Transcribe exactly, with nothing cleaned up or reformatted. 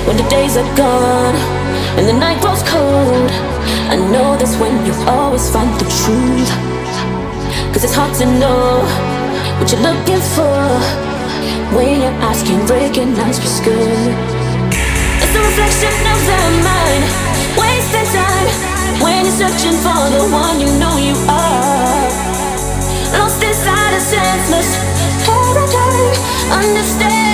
when the days are gone and the night grows cold. I know that's when you always find the truth. Cause it's hard to know what you're looking for when your eyes can't recognize what's good. It's a reflection of the mind, wasting time when you're searching for the one you know you are. Lost inside a senseless paradigm. Understand